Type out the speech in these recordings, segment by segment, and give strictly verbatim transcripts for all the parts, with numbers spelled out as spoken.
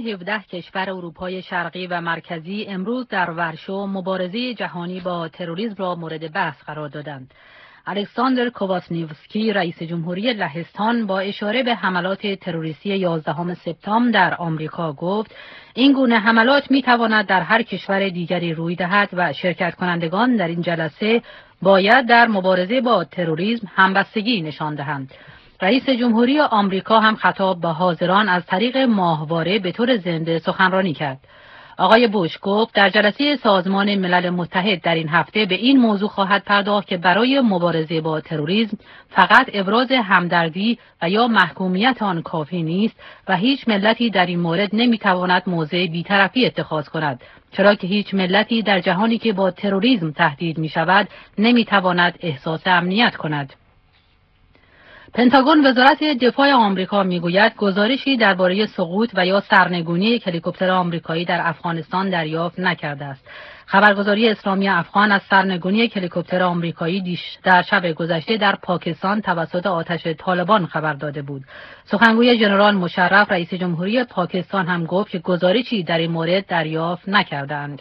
هفده کشور اروپای شرقی و مرکزی امروز در ورشو مبارزه جهانی با تروریسم را مورد بحث قرار دادند. الکساندر کواسنیوسکی رئیس جمهوری لهستان با اشاره به حملات تروریستی یازدهم سپتامبر در آمریکا گفت این گونه حملات می تواند در هر کشور دیگری روی دهد و شرکت کنندگان در این جلسه باید در مبارزه با تروریسم همبستگی نشان دهند. رئیس جمهوری آمریکا هم خطاب به حاضران از طریق ماهواره به طور زنده سخنرانی کرد. آقای بوش گفت در جلسه سازمان ملل متحد در این هفته به این موضوع خواهد پرداخت که برای مبارزه با تروریسم فقط ابراز همدردی و یا محکومیت آن کافی نیست و هیچ ملتی در این مورد نمیتواند موضع بی‌طرفی اتخاذ کند، چرا که هیچ ملتی در جهانی که با تروریسم تهدید می شود نمیتواند احساس امنیت کند. پنتاگون وزارت دفاع آمریکا میگوید گزارشی درباره سقوط و یا سرنگونی یک هلیکوپتر آمریکایی در افغانستان دریافت نکرده است. خبرگزاری اسلامی افغان از سرنگونی یک هلیکوپتر آمریکایی در شب گذشته در پاکستان توسط آتش طالبان خبر داده بود. سخنگوی ژنرال مشرف رئیس جمهوری پاکستان هم گفت که گزارشی در این مورد دریافت نکردند.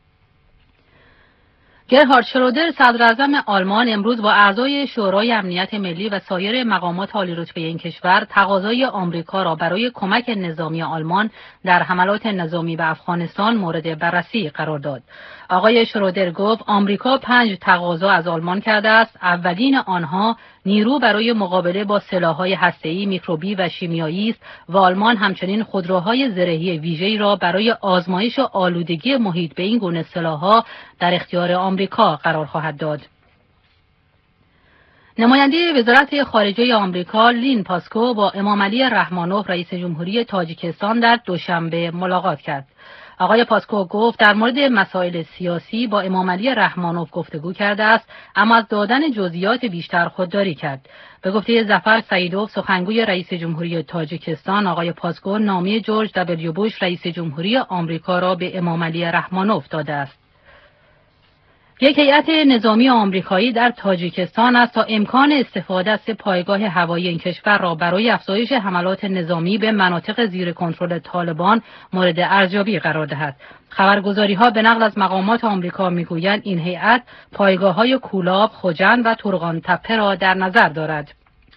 گرهارد شرودر صدر اعظم آلمان امروز با اعضای شورای امنیت ملی و سایر مقامات عالی‌رتبه این کشور تقاضای آمریکا را برای کمک نظامی آلمان در حملات نظامی به افغانستان مورد بررسی قرار داد. آقای شرودر گفت آمریکا پنج تقاضا از آلمان کرده است. اولین آنها نیرو برای مقابله با سلاح‌های هسته‌ای، میکروبی و شیمیایی است و آلمان همچنین خودروهای زرهی ویژه‌ای را برای آزمایش آلودگی محیط به این گونه سلاح‌ها در اختیار آمریکا قرار خواهد داد. نماینده وزارت خارجه آمریکا لین پاسکو با امام علی رحمانوف رئیس جمهوری تاجیکستان در دوشنبه ملاقات کرد. آقای پاسکو گفت در مورد مسائل سیاسی با امام علی رحمانوف گفتگو کرده است، اما از دادن جزئیات بیشتر خودداری کرد. به گفته ظفر سعیدوف سخنگوی رئیس جمهوری تاجیکستان، آقای پاسکو نامه جورج دبلیو بوش رئیس جمهوری آمریکا را به امام علی رحمانوف داده است. یک هیئت نظامی آمریکایی در تاجیکستان است تا امکان استفاده از پایگاه هوایی این کشور را برای افزایش حملات نظامی به مناطق زیر کنترل طالبان مورد ارزیابی قرار دهد. خبرگزاری‌ها به نقل از مقامات آمریکا می‌گویند این هیئت پایگاه‌های کولاب، خوجند و تورغان تپه را در نظر دارد.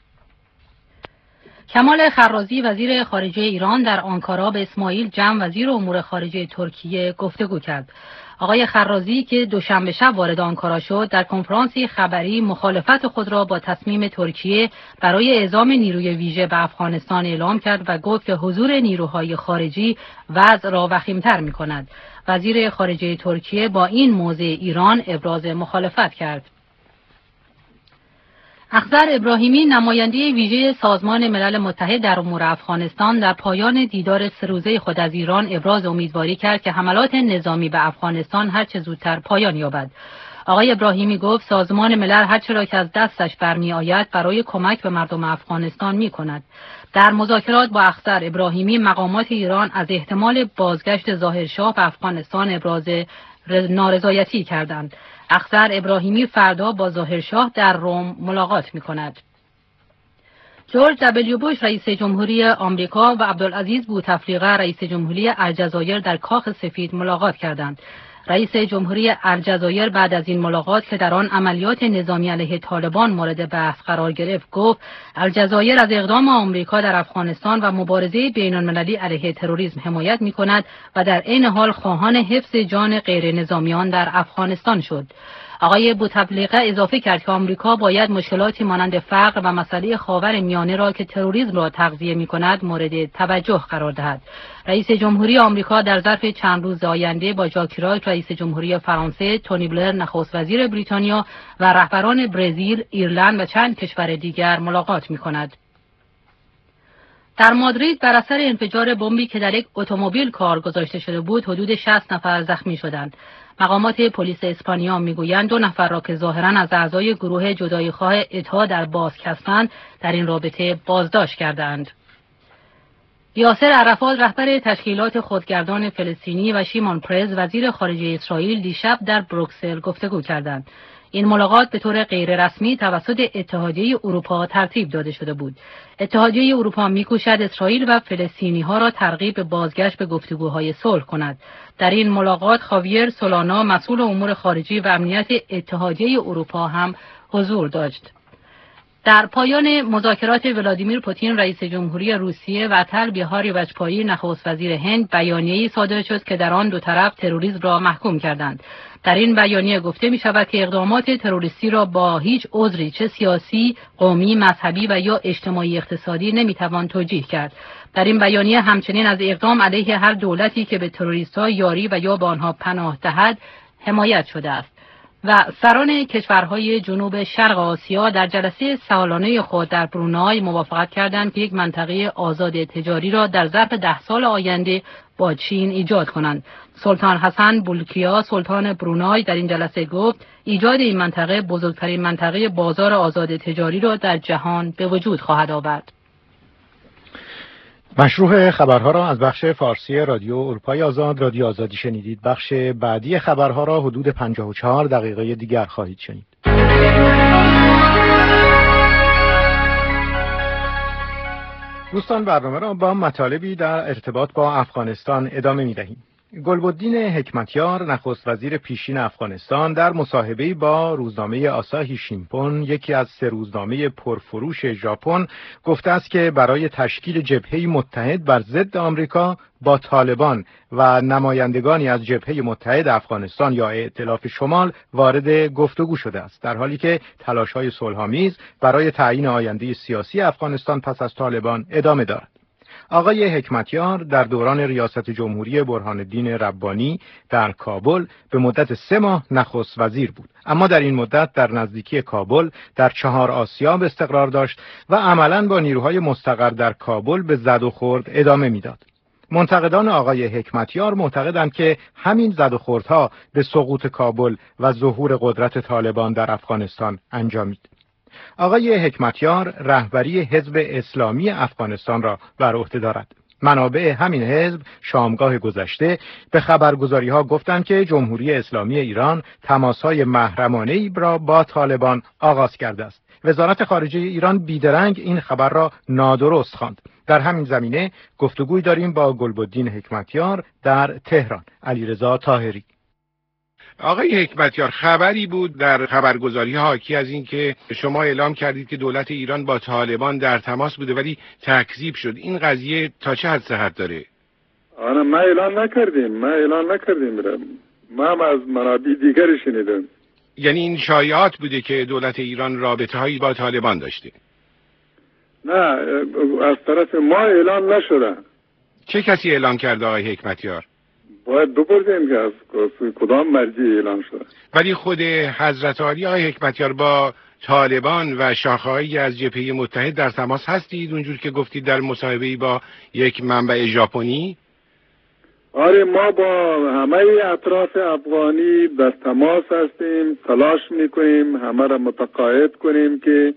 کمال خرازی وزیر خارجه ایران در آنکارا به اسماعیل جم وزیر امور خارجه ترکیه گفتگو کرد. آقای خرازی که دوشنبه شب وارد آنکارا شد در کنفرانسی خبری مخالفت خود را با تصمیم ترکیه برای اعزام نیروی ویژه به افغانستان اعلام کرد و گفت که حضور نیروهای خارجی وضع را وخیم‌تر می‌کند. وزیر خارجه ترکیه با این موضع ایران ابراز مخالفت کرد. اخضر ابراهیمی نماینده ویژه سازمان ملل متحد در امور افغانستان در پایان دیدار سه روزه خود از ایران ابراز امیدواری کرد که حملات نظامی به افغانستان هر چه زودتر پایان یابد. آقای ابراهیمی گفت سازمان ملل هر چه را که از دستش برمی آید برای کمک به مردم افغانستان می کند. در مذاکرات با اخضر ابراهیمی مقامات ایران از احتمال بازگشت ظاهرشاه به افغانستان ابراز نارضایتی کردند. اخضر ابراهیمی فردا با ظاهرشاه در روم ملاقات می کند. جورج دبلیو بوش رئیس جمهوری آمریکا و عبدالعزیز بوتفلیقه رئیس جمهوری الجزایر در کاخ سفید ملاقات کردند. رئیس جمهوری الجزایر بعد از این ملاقات که در آن عملیات نظامی علیه طالبان مورد بحث قرار گرفت گفت الجزایر از اقدام آمریکا در افغانستان و مبارزه بین‌المللی علیه تروریسم حمایت می‌کند و در عین حال خواهان حفظ جان غیر نظامیان در افغانستان شد. آقای بوتفلیقه اضافه کرد که آمریکا باید مشکلاتی مانند فقر و مسئله خاورمیانه را که تروریسم را تغذیه می‌کند مورد توجه قرار دهد. رئیس جمهوری آمریکا در ظرف چند روز آینده با ژاک شیراک رئیس جمهوری فرانسه، تونی بلر نخست وزیر بریتانیا و رهبران برزیل، ایرلند و چند کشور دیگر ملاقات می‌کند. در مادرید بر اثر انفجار بمبی که در یک اتومبیل کار گذاشته شده بود حدود شصت نفر زخمی شدند. مقامات پلیس اسپانیا میگویند دو نفر را که ظاهراً از اعضای گروه جداییخواه اتحاد در باسک هستند در این رابطه بازداشت کردند. یاسر عرفات رهبر تشکیلات خودگردان فلسطینی و شیمون پرز وزیر خارجه اسرائیل دیشب در بروکسل گفتگو کردند. این ملاقات به طور غیررسمی توسط اتحادیه اروپا ترتیب داده شده بود. اتحادیه اروپا می‌کوشد اسرائیل و فلسطینی‌ها را ترغیب به بازگشت به گفتگوهای صلح کند. در این ملاقات خاویر سولانا مسئول امور خارجی و امنیت اتحادیه اروپا هم حضور داشت. در پایان مذاکرات ولادیمیر پوتین رئیس جمهوری روسیه و اتل بیهاری واجپایی نخست وزیر هند بیانیه‌ای صادر شد که در آن دو طرف تروریسم را محکوم کردند. در این بیانیه گفته می شود که اقدامات تروریستی را با هیچ عذری چه سیاسی، قومی، مذهبی و یا اجتماعی اقتصادی نمی توان توجیه کرد. در این بیانیه همچنین از اقدام علیه هر دولتی که به تروریست‌ها یاری و یا به آنها پناه دهد حمایت شده است. و سران کشورهای جنوب شرق آسیا در جلسه سالانه خود در برونای موافقت کردند که یک منطقه آزاد تجاری را در ظرف ده سال آینده با چین ایجاد کنند. سلطان حسن بولکیا سلطان برونای در این جلسه گفت ایجاد این منطقه بزرگترین منطقه بازار آزاد تجاری را در جهان به وجود خواهد آورد. مشروع خبرها را از بخش فارسی رادیو اروپای آزاد رادیو آزادی شنیدید. بخش بعدی خبرها را حدود پنجاه و چهار دقیقه دیگر خواهید شنید. دوستان برنامه را با مطالبی در ارتباط با افغانستان ادامه می‌دهیم. گلبدین حکمتیار نخست وزیر پیشین افغانستان در مصاحبه‌ای با روزنامه آساهی شینپون یکی از سه روزنامه پرفروش ژاپن گفته است که برای تشکیل جبهه‌ای متحد بر ضد آمریکا با طالبان و نمایندگانی از جبهه متحد افغانستان یا ائتلاف شمال وارد گفتگو شده است، در حالی که تلاش‌های صلح‌آمیز برای تعیین آینده سیاسی افغانستان پس از طالبان ادامه دارد. آقای حکمتیار در دوران ریاست جمهوری برهان الدین ربانی در کابل به مدت سه ماه نخست وزیر بود، اما در این مدت در نزدیکی کابل در چهار آسیاب استقرار داشت و عملاً با نیروهای مستقر در کابل به زد و خورد ادامه میداد. منتقدان آقای حکمتیار معتقدند که همین زد و خوردها به سقوط کابل و ظهور قدرت طالبان در افغانستان انجامید. آقای حکمتیار رهبری حزب اسلامی افغانستان را بر عهده دارد. منابع همین حزب شامگاه گذشته به خبرگزاری‌ها گفتند که جمهوری اسلامی ایران تماس‌های محرمانه‌ای را با طالبان آغاز کرده است. وزارت خارجه ایران بیدرنگ این خبر را نادرست خواند. در همین زمینه گفتگوی داریم با گلبدین حکمتیار در تهران. علیرضا طاهری. آقای حکمتیار، خبری بود در خبرگزاری حاکی از این که شما اعلام کردید که دولت ایران با طالبان در تماس بوده ولی تکذیب شد. این قضیه تا چه حد صحت داره؟ آره ما اعلان نکردیم ما اعلان نکردیم ما هم از منابع دیگری شنیدم. یعنی این شایعات بوده که دولت ایران رابطه هایی با طالبان داشته؟ نه، از طرف ما اعلان نشده. چه کسی اعلام کرده آقای حکمتیار؟ باید بپرسیم که از کدام مرجع اعلان شده. ولی خود حضرت عالی آقای حکمتیار با طالبان و شاخه‌هایی از جبهه متحد در تماس هستید اونجور که گفتید در مصاحبه‌ای با یک منبع ژاپنی؟ آره، ما با همه اطراف افغانی در تماس هستیم، تلاش میکنیم همه را متقاعد کنیم که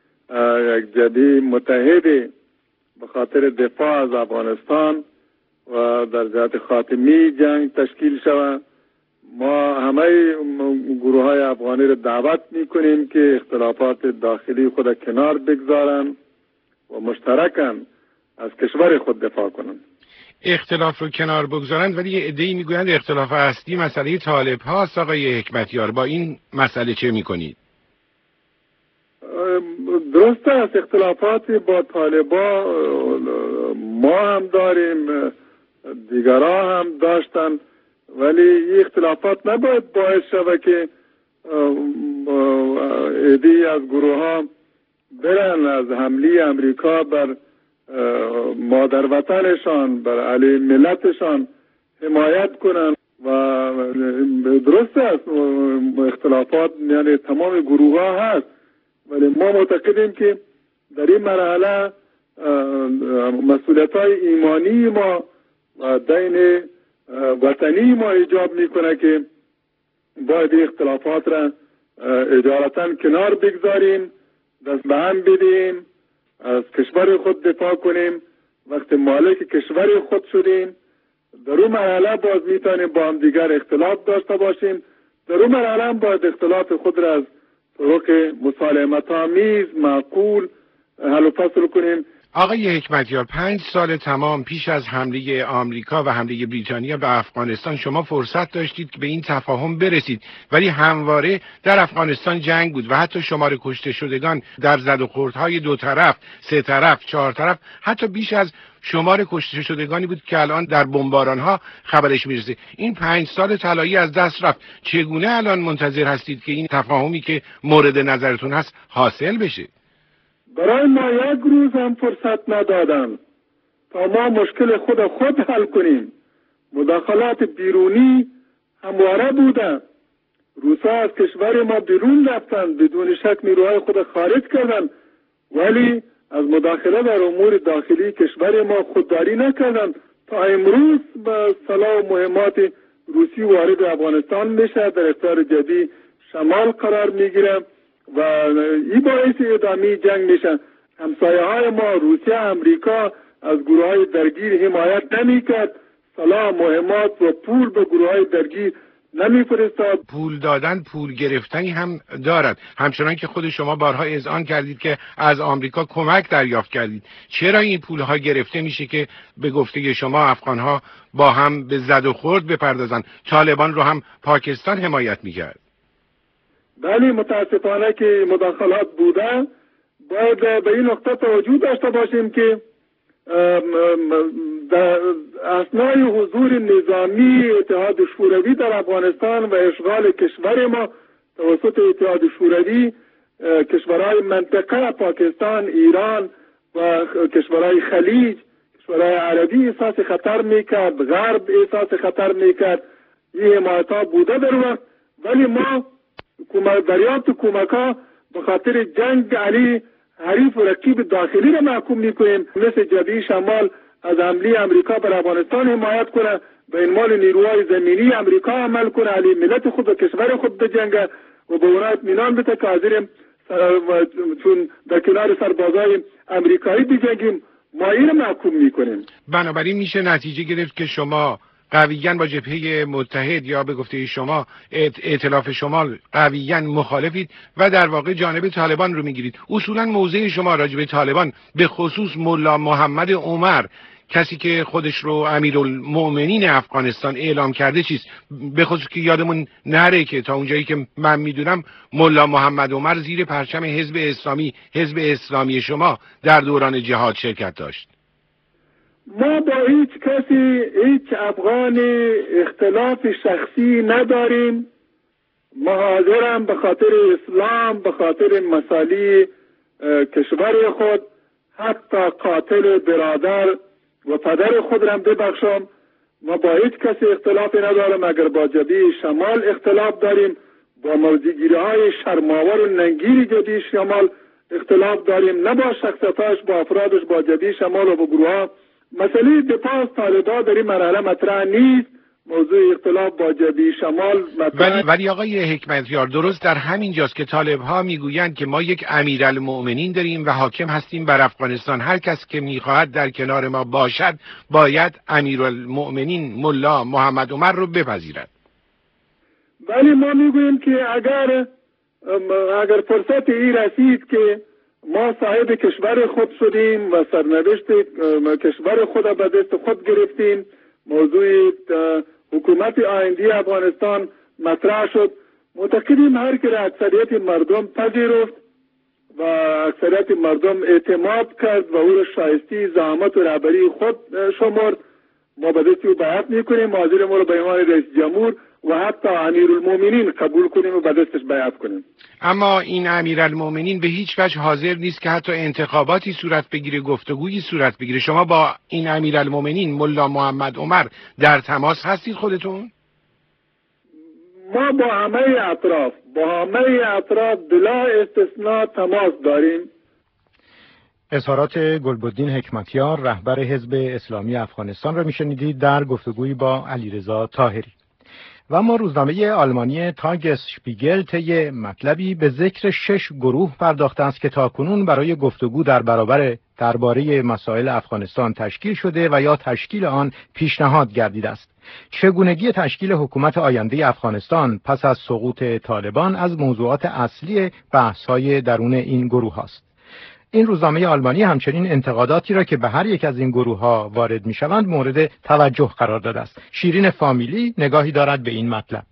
یک جبهه متحد به خاطر دفاع از افغانستان و در جهت خاتمی جنگ تشکیل شود. ما همه گروه های افغانی را دعوت میکنیم که اختلافات داخلی خود کنار بگذارن و مشترکاً از کشور خود دفاع کنند. اختلاف رو کنار بگذارند، ولی یه عده‌ای میگویند اختلاف اصلی مسئله طالب هاست. آقای حکمتیار، با این مسئله چه میکنید؟ درست است، اختلافات با طالبا ما هم داریم، دیگرها هم داشتن، ولی این اختلافات نباید باعث شود که عده‌ای از گروه ها برن از حمله امریکا بر مادر وطنشان، بر علیه ملتشان حمایت کنن. و درست است اختلافات یعنی تمام گروه ها هست، ولی ما معتقدیم که در این مرحله مسئولیت های ایمانی ما و دین وطنی ما ایجاب میکنه که باید اختلافات را اجالتا کنار بگذاریم، دست به هم بدیم، از کشور خود دفاع کنیم. وقتی مالک کشور خود شدیم در اون مرحله باز میتونیم با هم دیگر اختلاف داشته باشیم، در اون مرحله هم باید اختلاف خود را از طرق مسالمت آمیز معقول حل و فصل کنیم. آقای حکمتیار، پنج سال تمام پیش از حمله آمریکا و حمله بریتانیا به افغانستان شما فرصت داشتید که به این تفاهم برسید، ولی همواره در افغانستان جنگ بود و حتی شمار کشته شدگان در زد و خوردهای دو طرف، سه طرف، چهار طرف حتی بیش از شمار کشته شدگانی بود که الان در بمبارانها خبرش میرسه. این پنج سال طلایی از دست رفت. چگونه الان منتظر هستید که این تفاهمی که مورد نظرتون هست حاصل بشه؟ برای ما یک روز هم فرصت ندادن تا ما مشکل خود خود حل کنیم. مداخلات بیرونی همواره بوده. روسا از کشور ما بیرون رفتند، بدون شک نیروهای خود خارج کردند، ولی از مداخله در امور داخلی کشور ما خودداری نکردند. تا امروز به سلاح و مهمات روسی وارد افغانستان میشه، در اختیار جدی شمال قرار میگیره و این باعث ادامه جنگ میشه. همسایه های ما روسیه، امریکا از گروه های درگیر حمایت نمیکرد، سلاح، مهمات و پول به گروه های درگیر نمیفرستاد. پول دادن، پول گرفتنی هم دارد، همچنان که خود شما بارها اذعان کردید که از آمریکا کمک دریافت کردید. چرا این پولها گرفته میشه که به گفته شما افغانها با هم به زد و خورد بپردازن؟ طالبان رو هم پاکستان حمایت میکرد. بله، متاسفانه که مداخلات بوده. باید به این نقطه توجه داشته باشیم که در اثنای حضور نظامی اتحاد شوروی در افغانستان و اشغال کشور ما توسط اتحاد شوروی، کشورهای منطقه پاکستان، ایران و کشورهای خلیج، کشورهای عربی احساس خطر میکرد، غرب احساس خطر میکرد. این حمایت ها بوده در وقت، ولی ما دریافت کمک ها به خاطر جنگ علی حریف و رقیب داخلی را محکوم میکنیم. مثل جبهه شمال از حمله امریکا بر افغانستان حمایت کنه، به انمال نیروهای زمینی امریکا عمل کنه، علی ملت خود و کشور خود بجنگه و به اونها اطمینان بده که حاضریم چون در کنار سربازای امریکایی بجنگیم. ما این را محکوم میکنیم. بنابراین میشه نتیجه گرفت که شما قویاً با جبهه متحد یا به گفته شما ائتلاف شمال قویاً مخالفید و در واقع جانب طالبان رو میگیرید. اصولاً موضع شما راجع به طالبان، به خصوص ملا محمد عمر، کسی که خودش رو امیرالمؤمنین افغانستان اعلام کرده، چیست؟ به خصوص که یادمون نره که تا اونجایی که من میدونم ملا محمد عمر زیر پرچم حزب اسلامی، حزب اسلامی شما در دوران جهاد شرکت داشت. ما با هیچ کسی، هیچ افغان اختلاف شخصی نداریم. ما حاضرم به خاطر اسلام، به خاطر مصالح کشور خود، حتی قاتل برادر و پدر خود را ببخشم. ما با هیچ کسی اختلافی ندارم. اگر با جبهه شمال اختلاف داریم، با موضع‌گیری های شرماور و ننگیر جبهه شمال اختلاف داریم، نه با شخصیتاش، با افرادش، با جبهه شمال و با گروه ها. مسئله دفاع از طالبان در این مرحله مطرح نیست. موضوع اختلاف با جبهه شمال مطرح. ولی ولی آقای حکمتیار، درست در همین جاست که طالب ها میگویند که ما یک امیرالمؤمنین داریم و حاکم هستیم بر افغانستان. هر کس که میخواهد در کنار ما باشد باید امیرالمؤمنین ملا محمد عمر رو بپذیرد. ولی ما میگوییم که اگر اگر فرصت این رسید که ما صاحب کشور خود شدیم و سرنوشت کشور خود به دست خود گرفتیم، موضوع حکومت آینده افغانستان مطرح شد، معتقدیم هر که اکثریت مردم پذیرفت و اکثریت مردم اعتماد کرد و او را شایسته زعامت و رهبری خود شمرد، ما به دست او بیعت میکنیم، حاضر ما را به عنوان رئیس جمهور و حتی امیرالمؤمنین قبول کنیم و به دستش بیعت کنیم. اما این امیرالمؤمنین به هیچ وجه حاضر نیست که حتی انتخاباتی صورت بگیره، گفتگویی صورت بگیره. شما با این امیرالمؤمنین ملا محمد عمر در تماس هستید خودتون؟ ما با همه اطراف با همه اطراف بلا استثناء تماس داریم. اظهارات گلبدین حکمتیار، رهبر حزب اسلامی افغانستان را میشنیدید در گفتگویی با علیرضا طاهری. و اما روزنامه آلمانی تاگس شپیگل طی مطلبی به ذکر شش گروه پرداخته است که تاکنون برای گفتگو در برابر درباره مسائل افغانستان تشکیل شده و یا تشکیل آن پیشنهاد گردیده است. چگونگی تشکیل حکومت آینده افغانستان پس از سقوط طالبان از موضوعات اصلی بحث‌های درون این گروه است. این روزنامه آلمانی همچنین انتقاداتی را که به هر یک از این گروه‌ها وارد می‌شوند مورد توجه قرار داده است. شیرین فامیلی نگاهی دارد به این مطلب.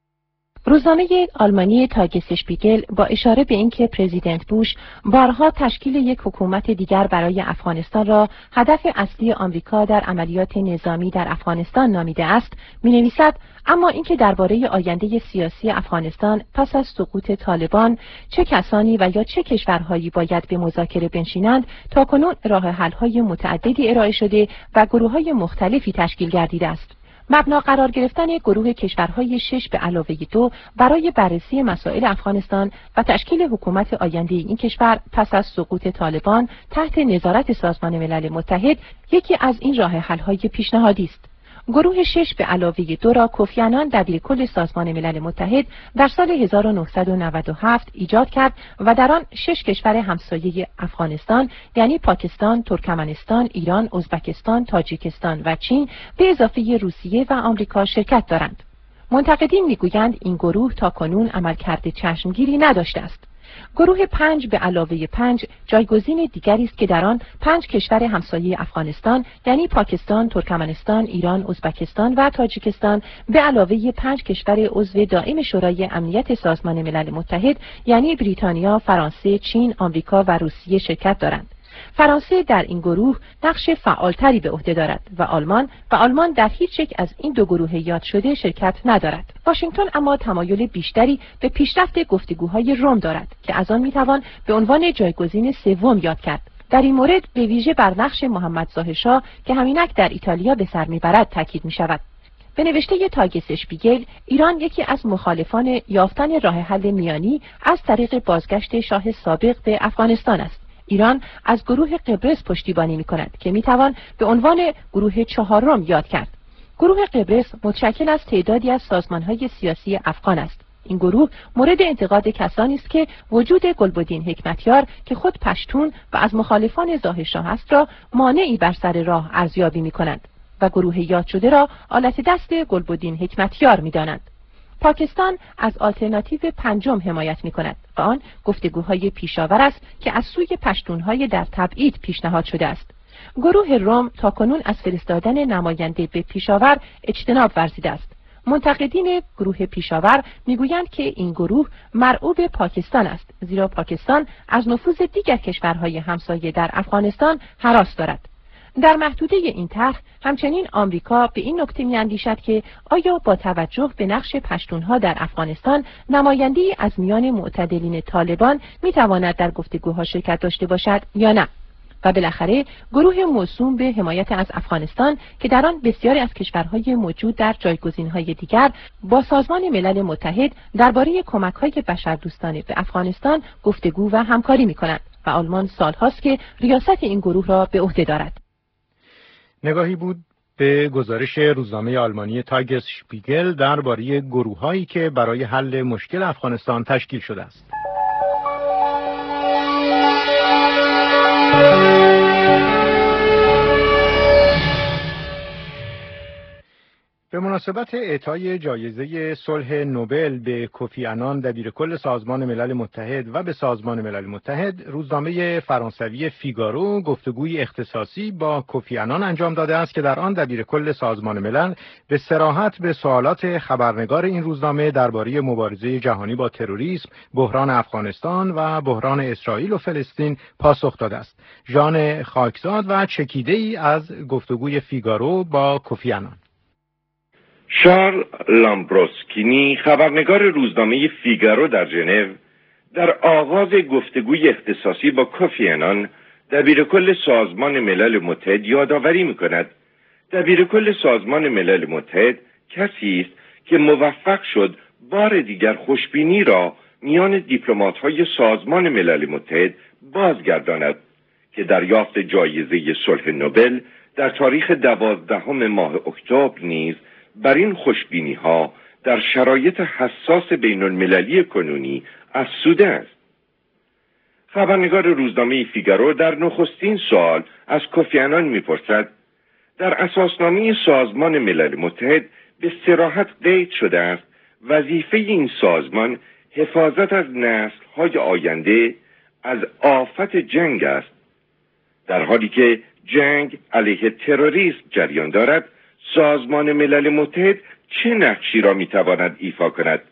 روزنامه آلمانی تاگسشپیگل با اشاره به اینکه پرزیدنت بوش بارها تشکیل یک حکومت دیگر برای افغانستان را هدف اصلی آمریکا در عملیات نظامی در افغانستان نامیده است، می‌نویسد اما اینکه درباره آینده سیاسی افغانستان پس از سقوط طالبان چه کسانی و یا چه کشورهایی باید به مذاکره بنشینند تاکنون راه حل‌های متعددی ارائه شده و گروه‌های مختلفی تشکیل گردیده است. مبنا قرار گرفتن گروه کشورهای شش به علاوه دو برای بررسی مسائل افغانستان و تشکیل حکومت آینده این کشور پس از سقوط طالبان تحت نظارت سازمان ملل متحد یکی از این راه حل‌های پیشنهادی است. گروه شش به علاوه دو را کوفی عنان دبیرکل سازمان ملل متحد در سال هزار و نهصد و نود و هفت ایجاد کرد و در آن شش کشور همسایه افغانستان یعنی پاکستان، ترکمنستان، ایران، ازبکستان، تاجیکستان و چین به اضافه روسیه و آمریکا شرکت دارند. منتقدین میگویند این گروه تاکنون عملکرد چشمگیری نداشته است. گروه پنج به علاوه پنج جایگزین دیگری است که در آن پنج کشور همسایه افغانستان یعنی پاکستان، ترکمنستان، ایران، ازبکستان و تاجیکستان به علاوه پنج کشور عضو دائم شورای امنیت سازمان ملل متحد یعنی بریتانیا، فرانسه، چین، آمریکا و روسیه شرکت دارند. فرانسه در این گروه نقش فعالتری به عهده دارد و آلمان و آلمان در هیچ یک از این دو گروه یاد شده شرکت ندارد. واشنگتن اما تمایل بیشتری به پیشرفت گفتگوهای روم دارد که از آن میتوان به عنوان جایگزین سوم یاد کرد. در این مورد به ویژه بر نقش محمد ظاهر شاه که همینک در ایتالیا به سر میبرد تاکید می شود. به نوشته تاگسشپیگل، ایران یکی از مخالفان یافتن راه حل میانی از طریق بازگشت شاه سابق به افغانستان است. ایران از گروه قبرس پشتیبانی می کند که می توان به عنوان گروه چهارم یاد کرد. گروه قبرس متشکل از تعدادی از سازمان‌های سیاسی افغان است. این گروه مورد انتقاد کسانی است که وجود گلبدین حکمتیار که خود پشتون و از مخالفان ظاهرشاه است را مانعی بر سر راه ارزیابی می کنند و گروه یاد شده را آلت دست گلبدین حکمتیار می دانند. پاکستان از آلترناتیو پنجم حمایت می کند و آن گفتگوهای پیشاور است که از سوی پشتونهای در تبعید پیشنهاد شده است. گروه روم تاکنون از فرستادن نماینده به پیشاور اجتناب ورزیده است. منتقدین گروه پیشاور میگویند که این گروه مرعوب پاکستان است، زیرا پاکستان از نفوذ دیگر کشورهای همسایه در افغانستان هراس دارد. در محدوده این طرح همچنین آمریکا به این نکته می‌اندیشد که آیا با توجه به نقش پشتونها در افغانستان نماینده‌ای از میان معتدلین طالبان می‌تواند در گفتگوها شرکت داشته باشد یا نه. و بالاخره گروه موسوم به حمایت از افغانستان که در آن بسیاری از کشورهای موجود در جایگزین‌های دیگر با سازمان ملل متحد درباره کمک‌های بشردوستانه به افغانستان گفتگو و همکاری می‌کند و آلمان سال‌هاست که ریاست این گروه را به عهده دارد. نگاهی بود به گزارش روزنامه آلمانی تاگسشپیگل درباره گروه‌هایی که برای حل مشکل افغانستان تشکیل شده است. به مناسبت اعطای جایزه صلح نوبل به کوفی عنان دبیرکل سازمان ملل متحد و به سازمان ملل متحد، روزنامه فرانسوی فیگارو گفتگوی اختصاصی با کوفی عنان انجام داده است که در آن دبیرکل سازمان ملل به صراحت به سوالات خبرنگار این روزنامه درباره مبارزه جهانی با تروریسم، بحران افغانستان و بحران اسرائیل و فلسطین پاسخ داده است. ژان خاکزاد و چکیده‌ای از گفتگوی فیگارو با کوفی عنان. شارل لامبروسکینی، خبرنگار روزنامه فیگارو در ژنو، در آغاز گفتگوی اختصاصی با کوفی عنان دبیرکل سازمان ملل متحد یادآوری می‌کند دبیرکل سازمان ملل متحد کسی است که موفق شد بار دیگر خوشبینی را میان دیپلمات‌های سازمان ملل متحد بازگرداند که دریافت جایزه صلح نوبل در تاریخ دوازدهم ماه اکتبر نیز بر این خوشبینی ها در شرایط حساس بین المللی کنونی افزوده است. خبرنگار روزنامه فیگارو در نخستین سوال از کوفی عنان می‌پرسد: در اساسنامه سازمان ملل متحد به صراحت قید شده است وظیفه این سازمان حفاظت از نسل‌های آینده از آفت جنگ است. در حالی که جنگ علیه تروریسم جریان دارد، سازمان ملل متحد چه نقشی را میتواند ایفا کند؟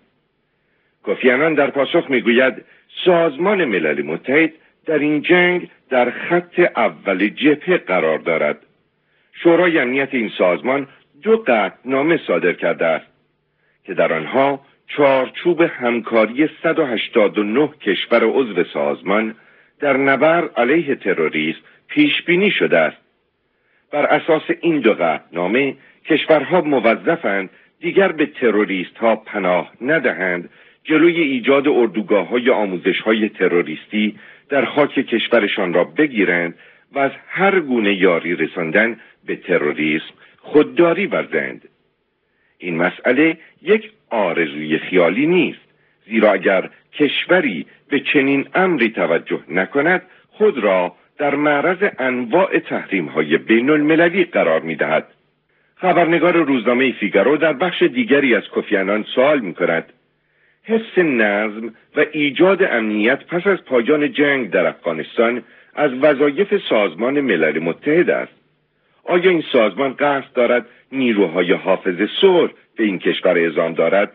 کوفی عنان در پاسخ میگوید سازمان ملل متحد در این جنگ در خط اول جبهه قرار دارد. شورای امنیت این سازمان دو قطعنامه صادر کرده است که در آنها چارچوب همکاری صد و هشتاد و نه کشور عضو سازمان در نبرد علیه تروریسم پیش بینی شده است. بر اساس این دو قطعنامه کشورها موظفند دیگر به تروریست ها پناه ندهند، جلوی ایجاد اردوگاه‌های آموزش‌های تروریستی در خاک کشورشان را بگیرند و از هر گونه یاری رساندن به تروریسم خودداری ورزند. این مسئله یک آرزوی خیالی نیست، زیرا اگر کشوری به چنین امری توجه نکند خود را در معرض انواع تحریم‌های بین المللی قرار می‌دهد. خبرنگار روزنامه فیگارو در بخش دیگری از کوفی عنان سوال می‌کند: حفظ نظم و ایجاد امنیت پس از پایان جنگ در افغانستان از وظایف سازمان ملل متحد است. آیا این سازمان قصد دارد نیروهای حافظ صلح به این کشور اعزام دارد؟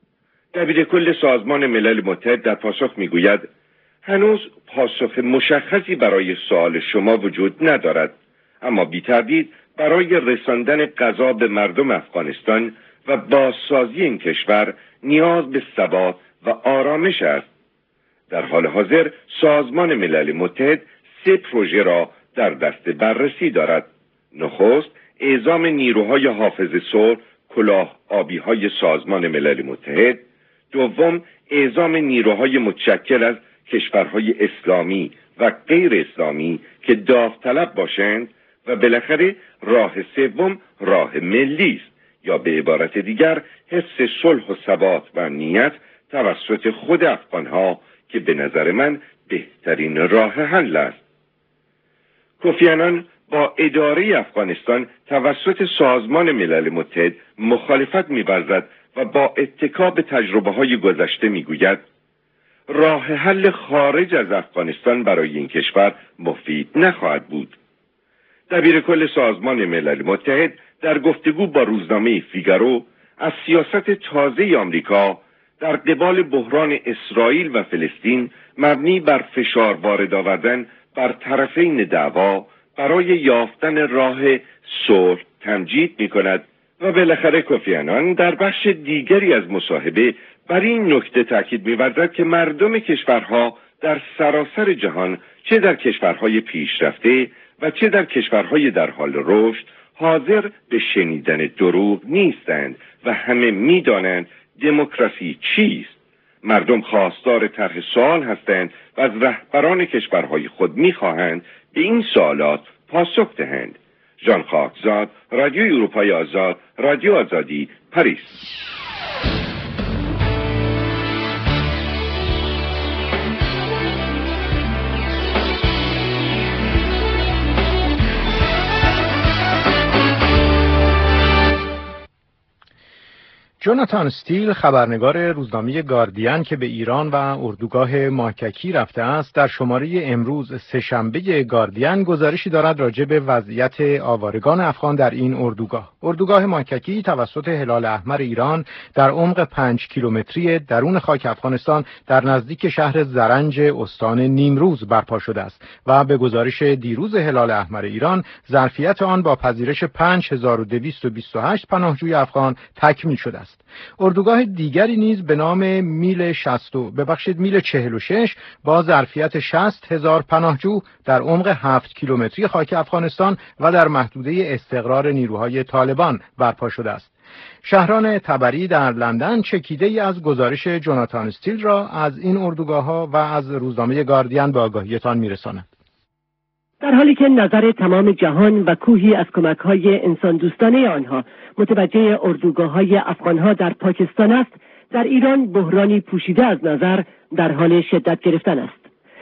دبیرکل سازمان ملل متحد در پاسخ میگوید هنوز پاسخ مشخصی برای سوال شما وجود ندارد، اما بی تردید برای رساندن غذا به مردم افغانستان و بازسازی این کشور نیاز به ثبات و آرامش است. در حال حاضر سازمان ملل متحد سه پروژه را در دست بررسی دارد. نخست، اعزام نیروهای حافظ صلح کلاه آبی‌های سازمان ملل متحد. دوم، اعزام نیروهای متشکل از کشورهای اسلامی و غیر اسلامی که داوطلب باشند و بالاخره راه سوم راه ملی است، یا به عبارت دیگر حفظ صلح و ثبات و امنیت توسط خود افغانها که به نظر من بهترین راه حل است. کوفی عنان با اداره افغانستان توسط سازمان ملل متحد مخالفت می‌ورزد و با اتکا به تجربه‌های گذشته می‌گوید راه حل خارج از افغانستان برای این کشور مفید نخواهد بود. دبیرکل سازمان ملل متحد در گفتگو با روزنامه فیگارو از سیاست تازه آمریکا در قبال بحران اسرائیل و فلسطین مبنی بر فشار وارد آوردن بر طرفین دعوا برای یافتن راه صلح تمجید می‌کند و بالاخره کوفی عنان در بخش دیگری از مصاحبه بر این نکته تاکید می‌ورزد که مردم کشورها در سراسر جهان، چه در کشورهای پیشرفته و چه در کشورهای در حال رشد، حاضر به شنیدن دروغ نیستند و همه می‌دانند دموکراسی چیست. مردم خواستار طرح سوال هستند و از رهبران کشورهای خود می‌خواهند به این سوالات پاسخ دهند. ژان خاکزاد، رادیو اروپای آزاد، رادیو آزادی، پاریس. جوناتان استیل، خبرنگار روزنامه گاردین که به ایران و اردوگاه ماککی رفته است، در شماره امروز سه‌شنبه گاردین گزارشی دارد راجع به وضعیت آوارگان افغان در این اردوگاه. اردوگاه ماککی توسط هلال احمر ایران در عمق پنج کیلومتری درون خاک افغانستان در نزدیک شهر زرنج استان نیمروز برپا شده است و به گزارش دیروز هلال احمر ایران ظرفیت آن با پذیرش پنج هزار و دویست و بیست و هشت پناهجوی افغان تکمیل شده است. اردوگاه دیگری نیز به نام میل شصت ببخشید میل چهل و شش با ظرفیت شصت هزار پناهجو در عمق هفت کیلومتری خاک افغانستان و در محدوده استقرار نیروهای طالبان برپا شده است. شهران تبری در لندن چکیده ای از گزارش جوناتان استیل را از این اردوگاه‌ها و از روزنامه گاردین به آگاهیتان می‌رساند. در حالی که نظر تمام جهان و کوهی از کمک‌های انسان دوستانه آنها متوجه اردوگاه‌های افغان‌ها در پاکستان است، در ایران بحرانی پوشیده از نظر در حال شدت گرفتن است.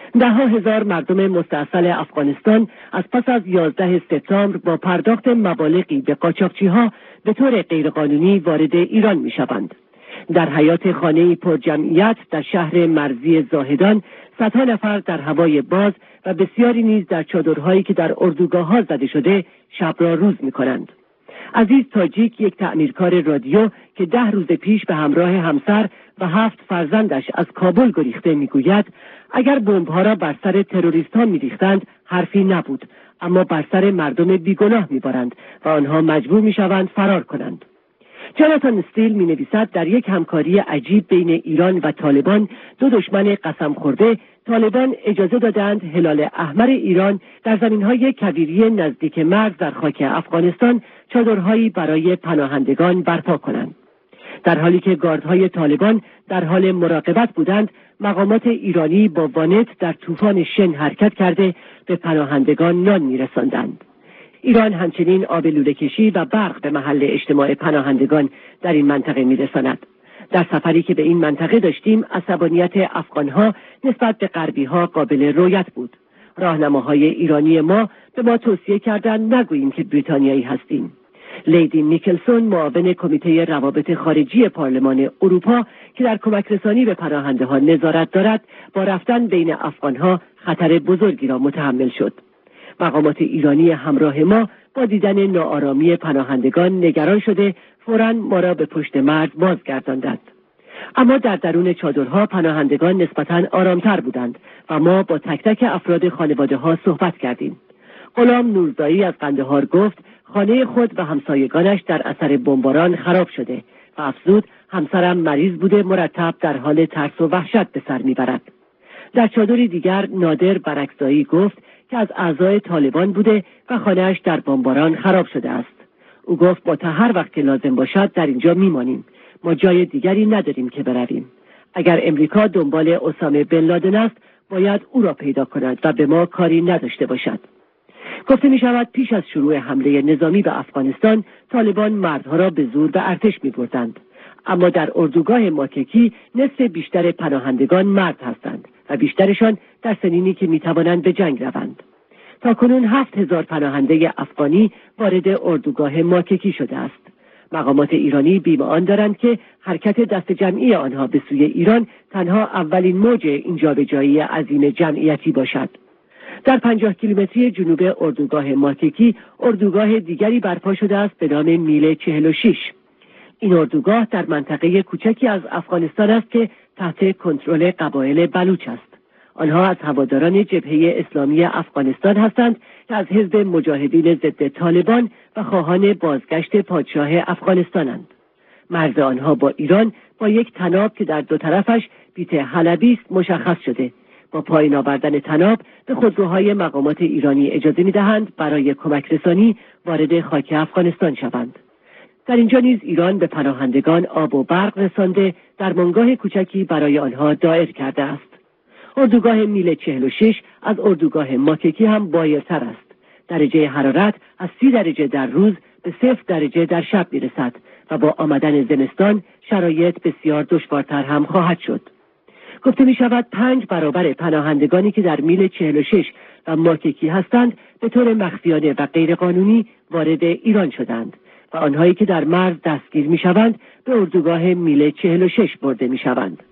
دهها هزار مردم مستاصل افغانستان از پس از یازده سپتامبر با پرداخت مبالغی به قاچاقچی‌ها به طور غیرقانونی وارد ایران می‌شوند. در حیاط خانه‌ای پر جمعیت در شهر مرزی زاهدان صدها نفر در هوای باز و بسیاری نیز در چادرهایی که در اردوگاه‌ها زده شده شب را روز می‌کنند. عزیز تاجیک، یک تعمیرکار رادیو که ده روز پیش به همراه همسر و هفت فرزندش از کابل گریخته میگوید اگر بمب‌ها را بر سر تروریست‌ها می‌ریختند حرفی نبود، اما بر سر مردم بیگناه می‌بارند و آنها مجبور می‌شوند فرار کنند. جاناتان استیل می‌نویسد در یک همکاری عجیب بین ایران و طالبان، دو دشمن قسم خورده، طالبان اجازه دادند هلال احمر ایران در زمین‌های کویری نزدیک مرز در خاک افغانستان چادرهایی برای پناهندگان برپا کنند. در حالی که گاردهای طالبان در حال مراقبت بودند، مقامات ایرانی با وانت در طوفان شن حرکت کرده به پناهندگان نان می‌رساندند. ایران همچنین آب لوله کشی و برق به محل اجتماع پناهندگان در این منطقه می‌رساند. در سفری که به این منطقه داشتیم، عصبانیت افغانها نسبت به غربی‌ها قابل رؤیت بود. راهنماهای ایرانی ما به ما توصیه کردند نگوییم که بریتانیایی هستیم. لیدی نیکلسون، معاون کمیته روابط خارجی پارلمان اروپا که در کمک رسانی به پناهنده‌ها نظارت دارد، با رفتن بین افغانها خطر بزرگی را متحمل شد. مقامات ایرانی همراه ما با دیدن ناآرامی پناهندگان نگران شده فوراً ما را به پشت مرز بازگرداندند. اما در درون چادرها پناهندگان نسبتاً آرامتر بودند و ما با تک تک افراد خانواده ها صحبت کردیم. غلام نورزایی از قندهار گفت خانه خود و همسایگانش در اثر بمباران خراب شده و افزود همسرم مریض بوده، مرتب در حال ترس و وحشت به سر میبرد. در چادری دیگر نادر برکزایی گفت که از اعضای طالبان بوده و خانه‌اش در بمباران خراب شده است. او گفت ما تا هر وقت که لازم باشد در اینجا میمانیم. ما جای دیگری نداریم که برویم. اگر امریکا دنبال اسامه بن لادن است، باید او را پیدا کند و به ما کاری نداشته باشد. گفته می شود پیش از شروع حمله نظامی به افغانستان، طالبان مردها را به زور به ارتش می بردند. اما در اردوگاه ماککی نصف بیشتر پناهندگان مرد هستند و بیشترشان در سنینی که می توانند به جنگ روند. تا کنون هفت هزار پناهنده افغانی وارد اردوگاه ماککی شده است. مقامات ایرانی بیم آن دارند که حرکت دست جمعی آنها به سوی ایران تنها اولین موج این جابجایی عظیم جمعیتی باشد. در پنجاه کیلومتری جنوب اردوگاه ماککی اردوگاه دیگری برپا شده است به نام میل چهل و شش. این اردوگاه در منطقه کوچکی از افغانستان است که تحت کنترل قبایل بلوچ است. آنها از هواداران جبهه اسلامی افغانستان هستند که از حزب مجاهدین ضد طالبان و خواهان بازگشت پادشاه افغانستانند. مرز آنها با ایران با یک طناب که در دو طرفش بیت حلبی است مشخص شده. با پایین آوردن طناب به خودروهای مقامات ایرانی اجازه می‌دهند برای کمک رسانی وارد خاک افغانستان شوند. در اینجا نیز ایران به پناهندگان آب و برق رسانده درمانگاه کوچکی برای آنها دایر کرده است. اردوگاه میل چهل و شش از اردوگاه ماککی هم بایرتر است. درجه حرارت از سی درجه در روز به صفر درجه در شب میرسد و با آمدن زمستان شرایط بسیار دشوارتر هم خواهد شد. گفته می شود پنج برابر پناهندگانی که در میل چهل و شش و ماککی هستند به طور مخفیانه و غیرقانونی وارد ایران شدند و آنهایی که در مرز دستگیر می شوند به اردوگاه میل چهل و شش برده می شوند.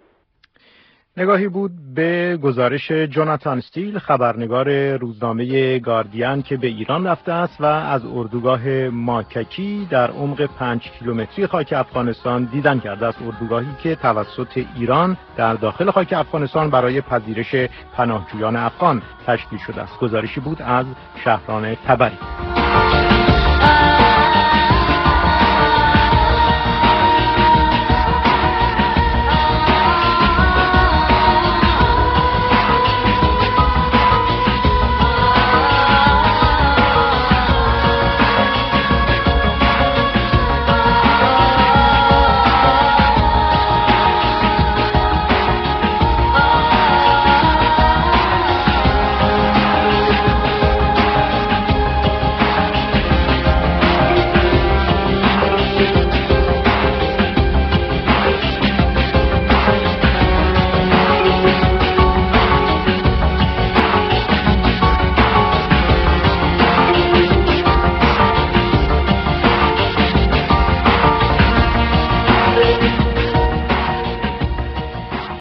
نگاهی بود به گزارش جاناتان استیل، خبرنگار روزنامه گاردین که به ایران رفته است و از اردوگاه ماککی در عمق پنج کیلومتری خاک افغانستان دیدن کرده است. اردوگاهی که توسط ایران در داخل خاک افغانستان برای پذیرش پناهجویان افغان تشکیل شده است. گزارشی بود از شهران تبری.